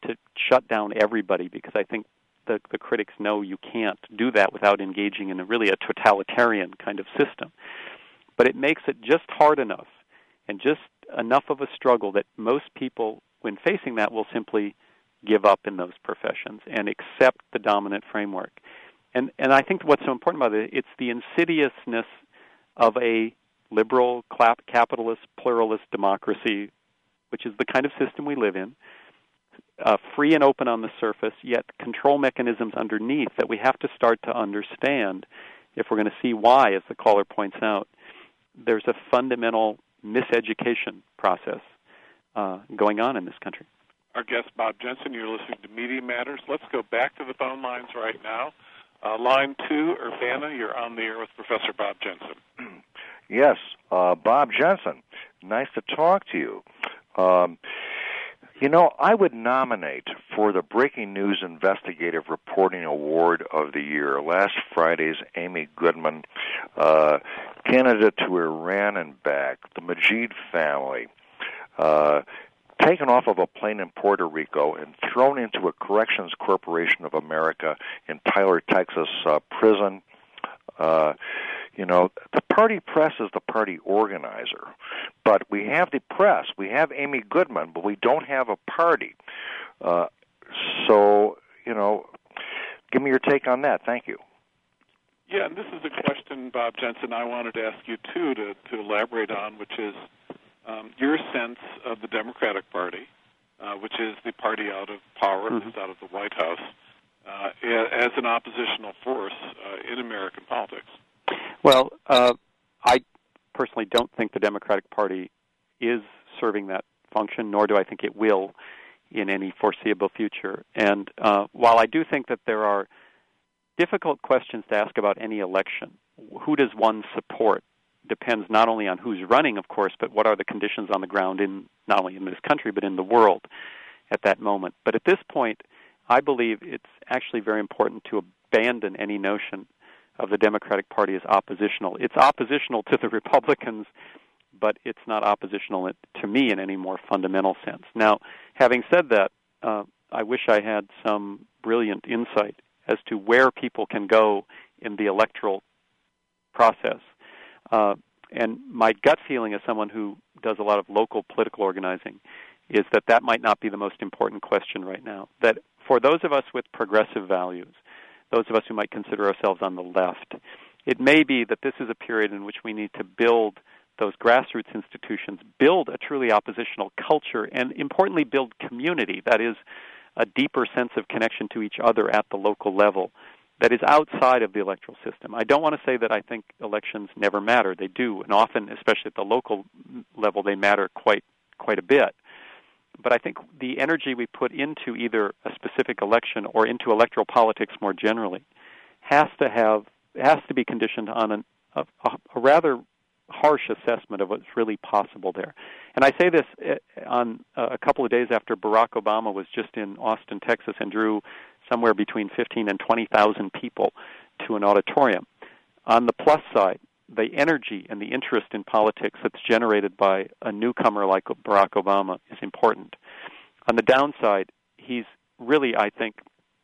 to shut down everybody, because I think the, the critics know you can't do that without engaging in a really a totalitarian kind of system. But it makes it just hard enough and just enough of a struggle that most people, when facing that, will simply give up in those professions and accept the dominant framework. And and I think what's so important about it, it's the insidiousness of a liberal, capitalist, pluralist democracy, which is the kind of system we live in, uh, free and open on the surface, yet control mechanisms underneath that we have to start to understand if we're going to see why, as the caller points out, there's a fundamental miseducation process uh, going on in this country. Our guest, Bob Jensen, you're listening to Media Matters. Let's go back to the phone lines right now. Uh, line two, Urbana, you're on the air with Professor Bob Jensen. Yes, uh, Bob Jensen, nice to talk to you. Um, you know, I would nominate for the Breaking News Investigative Reporting Award of the Year last Friday's Amy Goodman, uh, candidate to Iran and back, the Majid family, uh, taken off of a plane in Puerto Rico and thrown into a Corrections Corporation of America in Tyler, Texas uh, prison. Uh, you know, the party press is the party organizer. But we have the press. We have Amy Goodman, but we don't have a party. Uh, so, you know, give me your take on that. Thank you. Yeah, and this is a question, Bob Jensen, I wanted to ask you, too, to, to elaborate on, which is um, your sense of the Democratic Party, uh, which is the party out of power, mm-hmm. at least out of the White House, uh, as an oppositional force uh, in American politics. Well, uh, I personally don't think the Democratic Party is serving that function, nor do I think it will in any foreseeable future. And uh, while I do think that there are difficult questions to ask about any election, who does one support depends not only on who's running, of course, but what are the conditions on the ground in not only in this country but in the world at that moment. But at this point, I believe it's actually very important to abandon any notion of the Democratic Party as oppositional. It's oppositional to the Republicans, but it's not oppositional to me in any more fundamental sense. Now, having said that, uh, I wish I had some brilliant insight as to where people can go in the electoral process. Uh, and my gut feeling as someone who does a lot of local political organizing is that that might not be the most important question right now. That for those of us with progressive values, those of us who might consider ourselves on the left, it may be that this is a period in which we need to build those grassroots institutions, build a truly oppositional culture, and importantly, build community, that is, a deeper sense of connection to each other at the local level that is outside of the electoral system. I don't want to say that I think elections never matter. They do, and often, especially at the local level, they matter quite quite a bit. But I think the energy we put into either a specific election or into electoral politics more generally has to have has to be conditioned on an, a, a rather harsh assessment of what's really possible there. And I say this on a couple of days after Barack Obama was just in Austin, Texas, and drew somewhere between fifteen and twenty thousand people to an auditorium. On the plus side, the energy and the interest in politics that's generated by a newcomer like Barack Obama is important. On the downside, he's really, I think,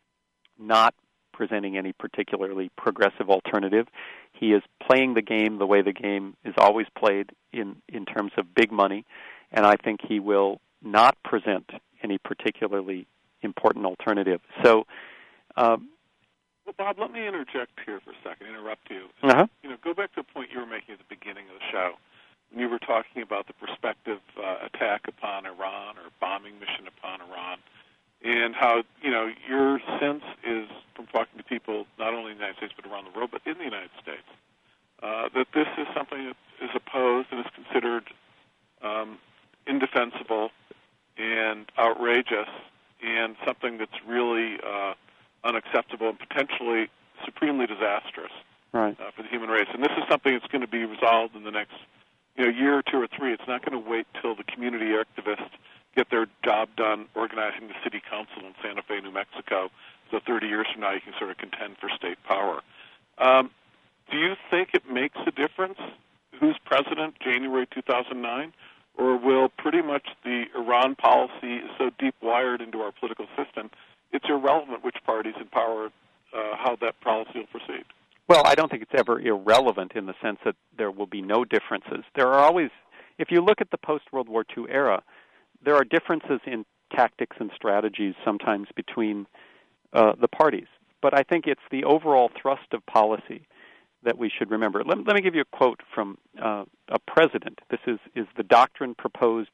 not presenting any particularly progressive alternative. He is playing the game the way the game is always played in, in terms of big money, and I think he will not present any particularly important alternative. So, um, well, Bob, let me interject here for a second, interrupt you. Uh-huh. You know, go back to a point you were making at the beginning of the show when you were talking about the prospective uh, attack upon Iran or bombing mission upon Iran, and how, you know, your sense is from talking to people not only in the United States but around the world, but in the United States, uh, that this is something that is opposed and is considered um, indefensible and outrageous and something that's really uh, unacceptable and potentially supremely disastrous right. uh, for the human race. And this is something that's going to be resolved in the next you know, year or two or three. It's not going to wait till the community activists get their job done organizing the city council in Santa Fe, New Mexico, so thirty years from now you can sort of contend for state power. Um, do you think it makes a difference who's president January two thousand nine, Or will pretty much the Iran policy is so deep wired into our political system, it's irrelevant which party's in power, uh, how that policy will proceed? Well, I don't think it's ever irrelevant in the sense that there will be no differences. There are always, if you look at the post-World War Two era, there are differences in tactics and strategies sometimes between uh, the parties. But I think it's the overall thrust of policy that we should remember. Let, let me give you a quote from uh, a president. This is, is the doctrine proposed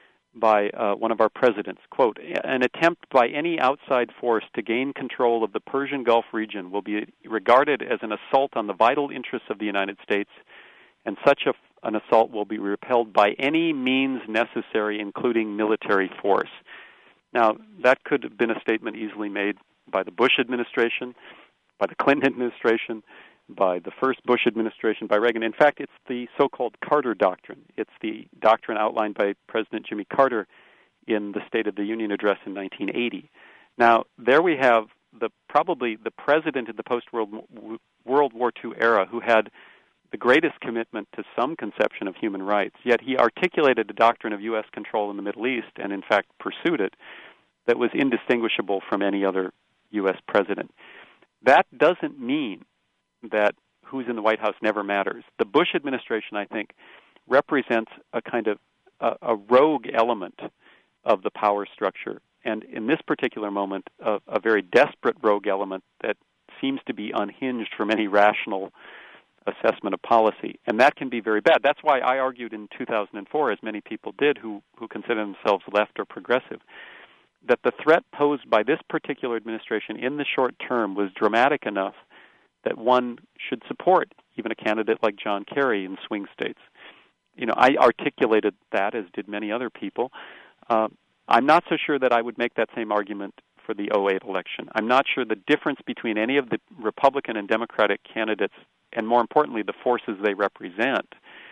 by uh, one of our presidents. Quote, an attempt by any outside force to gain control of the Persian Gulf region will be regarded as an assault on the vital interests of the United States, and such a, an assault will be repelled by any means necessary, including military force. Now, that could have been a statement easily made by the Bush administration, by the Clinton administration, by the first Bush administration, by Reagan. In fact, it's the so-called Carter Doctrine. It's the doctrine outlined by President Jimmy Carter in the State of the Union address in nineteen eighty. Now, there we have the probably the president in the post-World World War Two era who had the greatest commitment to some conception of human rights, yet he articulated the doctrine of U S control in the Middle East and, in fact, pursued it that was indistinguishable from any other U S president. That doesn't mean that who's in the White House never matters. The Bush administration, I think, represents a kind of a, a rogue element of the power structure, and in this particular moment, a, a very desperate rogue element that seems to be unhinged from any rational assessment of policy, and that can be very bad. That's why I argued in two thousand four, as many people did who, who consider themselves left or progressive, that the threat posed by this particular administration in the short term was dramatic enough that one should support even a candidate like John Kerry in swing states. You know, I articulated that, as did many other people. Uh, I'm not so sure that I would make that same argument for the oh eight election. I'm not sure the difference between any of the Republican and Democratic candidates, and more importantly, the forces they represent,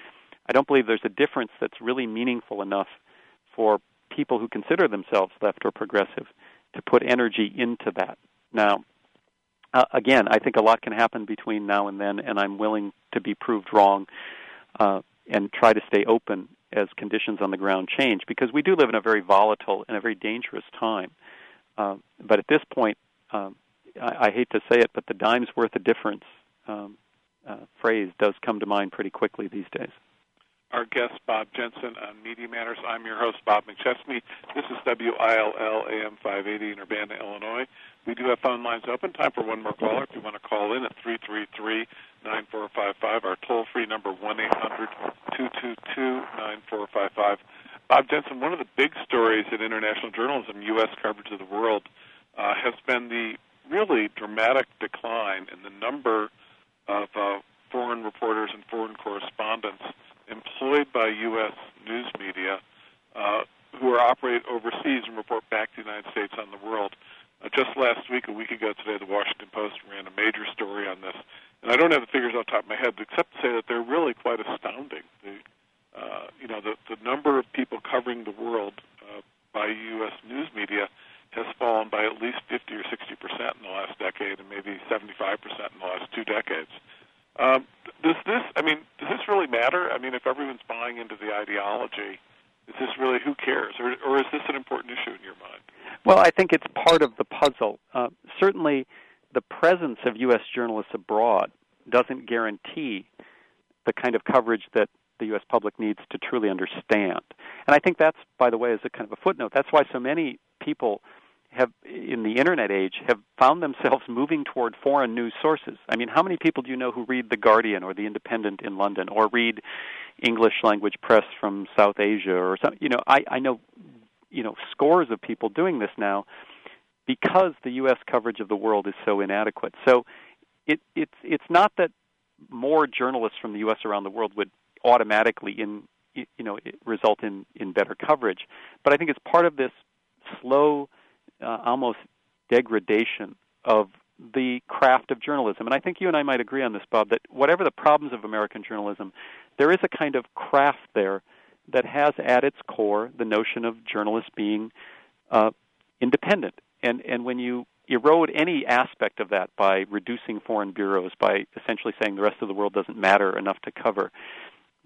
I don't believe there's a difference that's really meaningful enough for people who consider themselves left or progressive to put energy into that. Now, uh, again, I think a lot can happen between now and then, and I'm willing to be proved wrong uh, and try to stay open as conditions on the ground change, because we do live in a very volatile and a very dangerous time. Uh, but at this point, um, I, I hate to say it, but the dime's worth a difference um, uh, phrase does come to mind pretty quickly these days. Our guest, Bob Jensen, on Media Matters. I'm your host, Bob McChesney. This is W I L L A M five eighty in Urbana, Illinois. We do have phone lines open. Time for one more caller. If you want to call in at three three three, nine four five five. Our toll-free number, one eight hundred, two two two, nine four five five. Bob Jensen, one of the big stories in international journalism, U S coverage of the world, uh, has been the really dramatic decline in the number of uh, foreign reporters and foreign correspondents employed by U S news media uh, who are operate overseas and report back to the United States on the world. Uh, just last week, a week ago today, the Washington Post ran a major story on this. And I don't have the figures off the top of my head, except to say that they're really quite astounding. The, uh, you know, the, the number of people covering the world uh, by U S news media has fallen by at least fifty or sixty percent in the last decade, and maybe seventy-five percent in the last two decades. Um, does this, I mean, does this really matter? I mean, if everyone's buying into the ideology, is this really, who cares? Or, or is this an important issue in your mind? Well, I think it's part of the puzzle. Uh, certainly, the presence of U S journalists abroad doesn't guarantee the kind of coverage that the U S public needs to truly understand. And I think that's, by the way, as a kind of a footnote, that's why so many people have, in the Internet age, have found themselves moving toward foreign news sources. I mean, how many people do you know who read The Guardian or The Independent in London, or read English language press from South Asia or something? You know, I, I know, you know, scores of people doing this now because the U S coverage of the world is so inadequate. So it, it's it's not that more journalists from the U S around the world would automatically in you know result in, in better coverage, but I think it's part of this slow, uh, almost degradation of the craft of journalism. And I think you and I might agree on this, Bob, that whatever the problems of American journalism, there is a kind of craft there that has at its core the notion of journalists being uh, independent. And and when you erode any aspect of that by reducing foreign bureaus, by essentially saying the rest of the world doesn't matter enough to cover,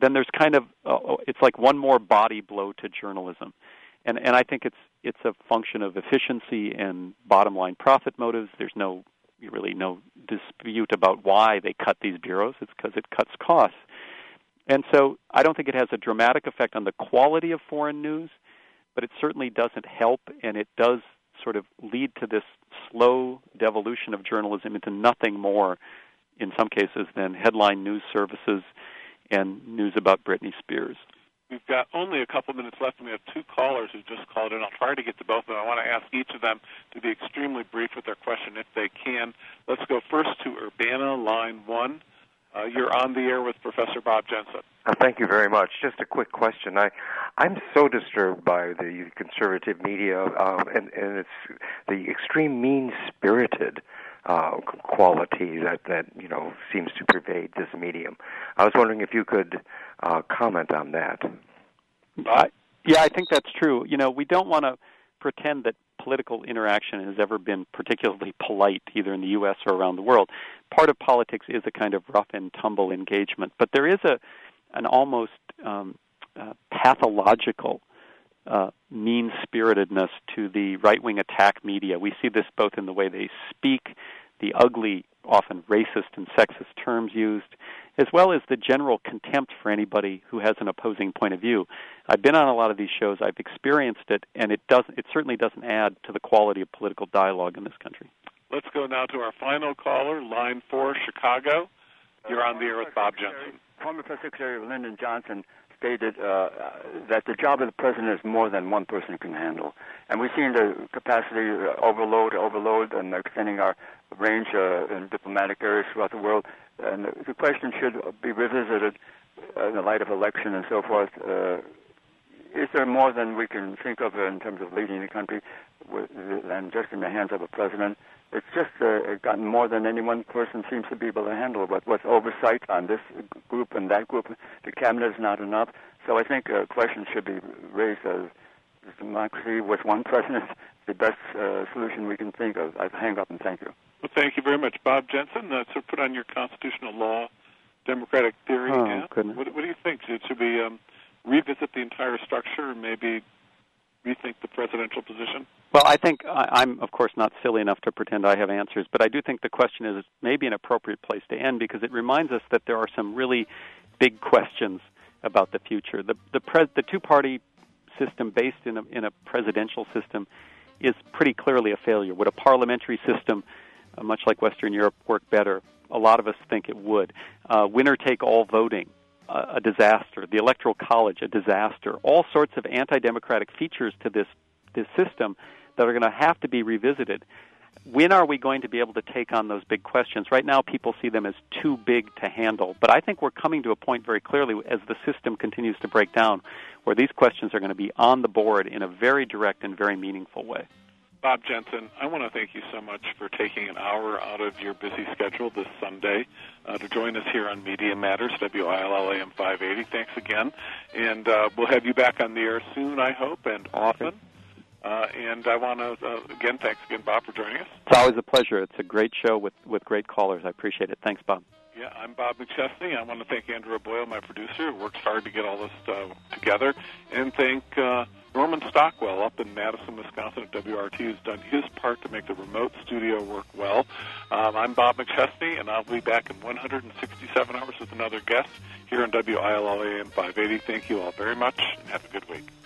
then there's kind of uh, it's like one more body blow to journalism, and and I think it's it's a function of efficiency and bottom line profit motives. There's no really no dispute about why they cut these bureaus. It's because it cuts costs, and so I don't think it has a dramatic effect on the quality of foreign news, but it certainly doesn't help, and it does sort of lead to this slow devolution of journalism into nothing more, in some cases, than headline news services and news about Britney Spears. We've got only a couple minutes left, and we have two callers who just called in. I'll try to get to both of them. I want to ask each of them to be extremely brief with their question if they can. Let's go first to Urbana, line one. Uh, you're on the air with Professor Bob Jensen. Uh, thank you very much. Just a quick question. I, I'm so disturbed by the conservative media um, and, and it's the extreme mean-spirited uh, quality that, that you know seems to pervade this medium. I was wondering if you could uh, comment on that. Uh, yeah, I think that's true. You know, we don't want to pretend that political interaction has ever been particularly polite, either in the U S or around the world. Part of politics is a kind of rough and tumble engagement, but there is a an almost um, uh, pathological uh, mean-spiritedness to the right-wing attack media. We see this both in the way they speak, the ugly, often racist and sexist terms used, as well as the general contempt for anybody who has an opposing point of view. I've been on a lot of these shows. I've experienced it, and it doesn't. It certainly doesn't add to the quality of political dialogue in this country. Let's go now to our final caller, line four, Chicago. You're on the air with Bob Jensen. Former Press Secretary Lyndon Johnson stated uh, that the job of the president is more than one person can handle. And we've seen the capacity uh, overload, overload, and extending our range uh, in diplomatic areas throughout the world. And the question should be revisited uh, in the light of election and so forth. Uh, is there more than we can think of in terms of leading the country with, and just in the hands of a president? It's just uh, gotten more than any one person seems to be able to handle. But what's oversight on this group and that group, the cabinet is not enough. So I think a question should be raised as democracy with one president is the best uh, solution we can think of. I hang up and thank you. Well, thank you very much, Bob Jensen. Uh, so put on your constitutional law, democratic theory. Oh, yeah? goodness. What, what do you think? Should, should we um, revisit the entire structure and maybe rethink the presidential position? Well, I think I, I'm, of course, not silly enough to pretend I have answers, but I do think the question is maybe an appropriate place to end because it reminds us that there are some really big questions about the future. The the, pres, the two-party system based in a, in a presidential system is pretty clearly a failure. Would a parliamentary system, uh, much like Western Europe, work better? A lot of us think it would. Uh, winner-take-all voting, uh, a disaster. The Electoral College, a disaster. All sorts of anti-democratic features to this this system that are going to have to be revisited. When are we going to be able to take on those big questions? Right now, people see them as too big to handle. But I think we're coming to a point very clearly as the system continues to break down where these questions are going to be on the board in a very direct and very meaningful way. Bob Jensen, I want to thank you so much for taking an hour out of your busy schedule this Sunday uh, to join us here on Media Matters, W I L L A M five eighty. Thanks again. And uh, we'll have you back on the air soon, I hope, and often. Uh, and I want to, uh, again, thanks again, Bob, for joining us. It's always a pleasure. It's a great show with, with great callers. I appreciate it. Thanks, Bob. Yeah, I'm Bob McChesney. I want to thank Andrew Boyle, my producer, who worked hard to get all this uh, together, and thank uh, Norman Stockwell up in Madison, Wisconsin at W R T, who's done his part to make the remote studio work well. Um, I'm Bob McChesney, and I'll be back in one hundred sixty-seven hours with another guest here on W I L L A M five eighty. Thank you all very much, and have a good week.